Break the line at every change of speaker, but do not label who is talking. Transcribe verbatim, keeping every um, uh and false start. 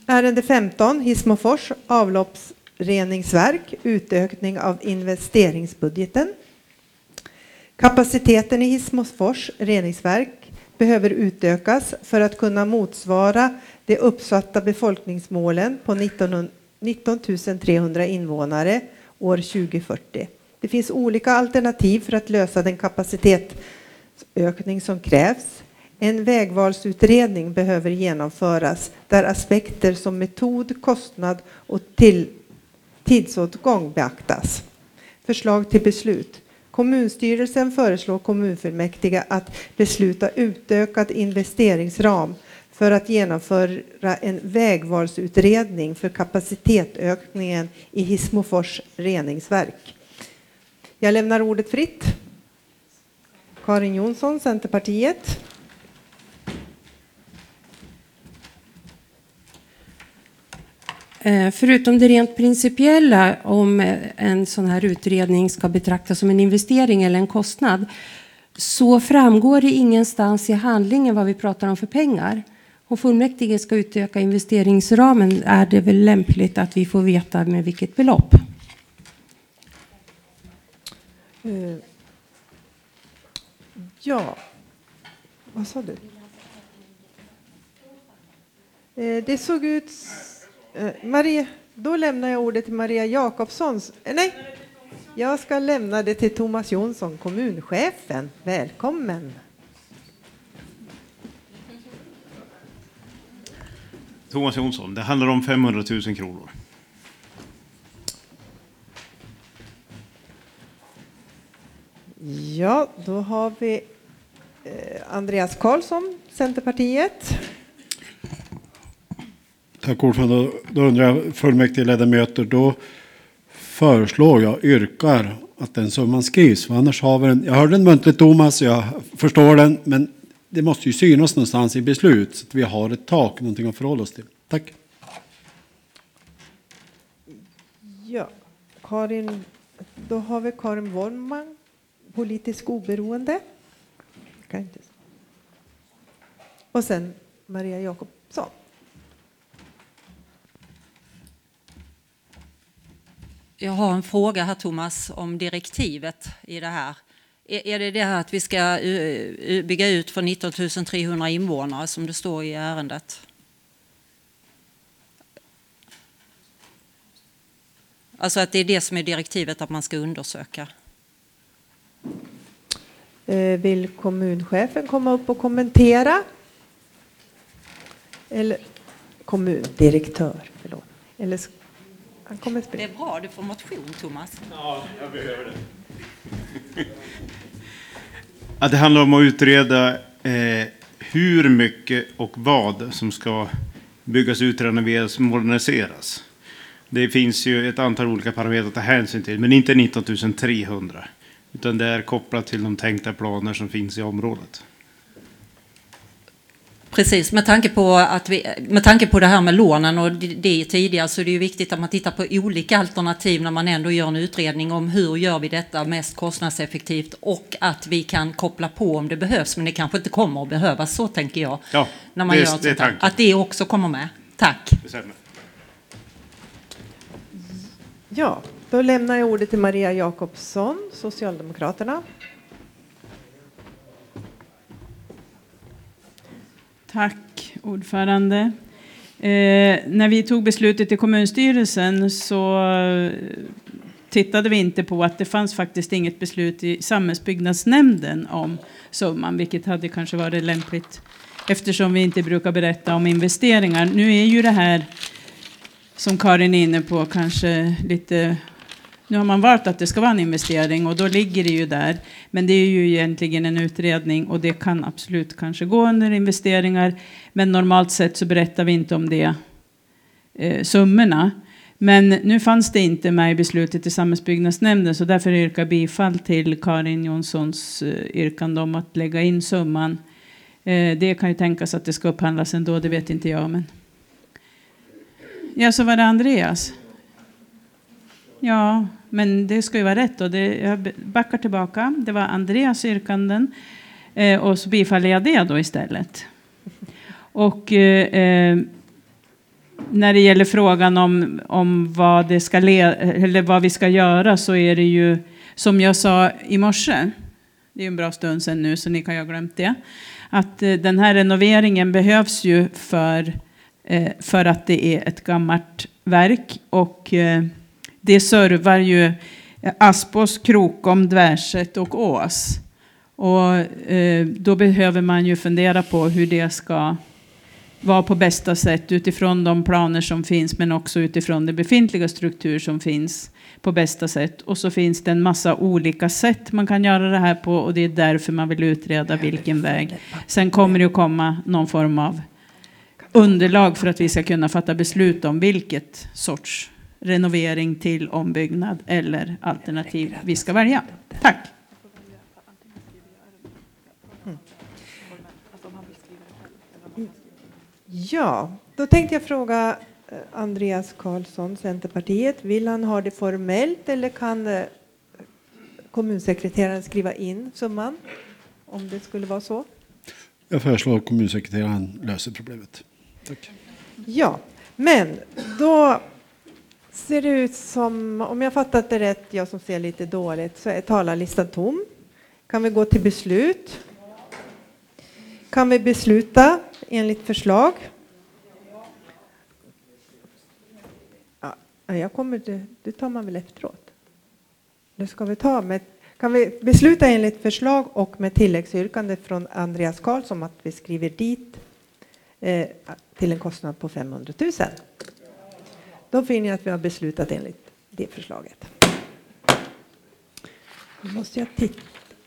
Ärende femton, Hissmofors avloppsreningsverk, utökning av investeringsbudgeten. Kapaciteten i Hissmofors reningsverk behöver utökas för att kunna motsvara de uppsatta befolkningsmålen på nitton tusen trehundra invånare år tjugo fyrtio. Det finns olika alternativ för att lösa den kapacitetsökning som krävs. En vägvalsutredning behöver genomföras där aspekter som metod, kostnad och till tidsåtgång beaktas. Förslag till beslut. Kommunstyrelsen föreslår kommunfullmäktige att besluta utökad investeringsram för att genomföra en vägvalsutredning för kapacitetökningen i Hissmofors reningsverk. Jag lämnar ordet fritt. Karin Jonsson, Centerpartiet.
Förutom det rent principiella om en sån här utredning ska betraktas som en investering eller en kostnad, så framgår det ingenstans i handlingen vad vi pratar om för pengar. Om fullmäktige ska utöka investeringsramen är det väl lämpligt att vi får veta med vilket belopp.
Uh, ja, vad sa du? Uh, det såg ut... Uh, Maria, då lämnar jag ordet till Maria Jakobsson. Uh, nej, jag ska lämna det till Thomas Jonsson, kommunchefen. Välkommen.
Thomas Jonsson, det handlar om femhundratusen kronor.
Ja, då har vi eh, Andreas Karlsson, Centerpartiet.
Tack ordförande. Då undrar jag, fullmäktige ledamöter, då föreslår jag, yrkar att den summan skrivs. För annars har vi den, jag hörde den muntligt Thomas, jag förstår den, men det måste ju synas någonstans i beslut så att vi har ett tak, någonting att förhålla oss till. Tack.
Ja, Karin, då har vi Karin Wollman, politisk oberoende. Kan inte. Och sen Maria Jakobsson.
Jag har en fråga här, Thomas, om direktivet i det här. Är det det här att vi ska bygga ut för nitton tusen trehundra invånare som det står i ärendet? Alltså att det är det som är direktivet att man ska undersöka.
Vill kommunchefen komma upp och kommentera? Eller kommundirektör, förlåt. Eller han kommer att spela.
Det är bra, du får motion, Thomas.
Ja, jag behöver det. Ja, det handlar om att utreda eh, hur mycket och vad som ska byggas ut, renoveras, moderniseras. Det finns ju ett antal olika parametrar att ta hänsyn till, men inte nitton tusen trehundra. Utan det är kopplat till de tänkta planer som finns i området.
Precis, med tanke på, att vi, med tanke på det här med lånen och det, det tidigare, så är det ju viktigt att man tittar på olika alternativ när man ändå gör en utredning om hur gör vi detta mest kostnadseffektivt och att vi kan koppla på om det behövs, men det kanske inte kommer att behövas, så tänker jag.
Ja,
när man
det,
gör
det är tanken.
att det också kommer med. Tack.
Ja, då lämnar jag ordet till Maria Jakobsson, Socialdemokraterna.
Tack, ordförande. Eh, när vi tog beslutet i kommunstyrelsen så tittade vi inte på att det fanns faktiskt inget beslut i samhällsbyggnadsnämnden om summan, vilket hade kanske varit lämpligt eftersom vi inte brukar berätta om investeringar. Nu är ju det här, som Karin är inne på, kanske lite... Nu har man valt att det ska vara en investering och då ligger det ju där. Men det är ju egentligen en utredning och det kan absolut kanske gå under investeringar. Men normalt sett så berättar vi inte om det eh, summorna. Men nu fanns det inte med i beslutet i samhällsbyggnadsnämnden, så därför yrkar jag bifall till Karin Jonssons eh, yrkande om att lägga in summan. Eh, det kan ju tänkas att det ska upphandlas ändå, det vet inte jag. Men... Ja, så var det Andreas. Ja, men det ska ju vara rätt. Och det, jag backar tillbaka. Det var Andreas yrkanden. Eh, och så bifaller jag det då istället. Och eh, när det gäller frågan om, om vad, det ska le, eller vad vi ska göra, så är det ju som jag sa i morse. Det är en bra stund sedan nu, så ni kan ju ha glömt det. Att eh, den här renoveringen behövs ju för, eh, för att det är ett gammalt verk. Och eh, det servar ju Aspås, Krokom, Dvärset och Ås. Och eh, då behöver man ju fundera på hur det ska vara på bästa sätt utifrån de planer som finns, men också utifrån den befintliga struktur som finns på bästa sätt. Och så finns det en massa olika sätt man kan göra det här på, och det är därför man vill utreda vilken väg. Sen kommer det att komma någon form av underlag för att vi ska kunna fatta beslut om vilket sorts renovering till ombyggnad eller alternativ vi ska välja. Tack!
Ja, då tänkte jag fråga Andreas Karlsson, Centerpartiet. Vill han ha det formellt eller kan kommunsekreteraren skriva in summan om det skulle vara så?
Jag föreslår att kommunsekreteraren löser problemet. Tack.
Ja, men då ser det ut som, om jag fattat det rätt, jag som ser lite dåligt, så är talarlistan tom. Kan vi gå till beslut? Kan vi besluta enligt förslag? Ja, jag kommer till, det tar man väl efteråt. Det ska vi ta med, kan vi besluta enligt förslag och med tilläggsyrkande från Andreas Karlsson att vi skriver dit eh, till en kostnad på femhundratusen. Då finner jag att vi har beslutat enligt det förslaget. Nu måste jag titta.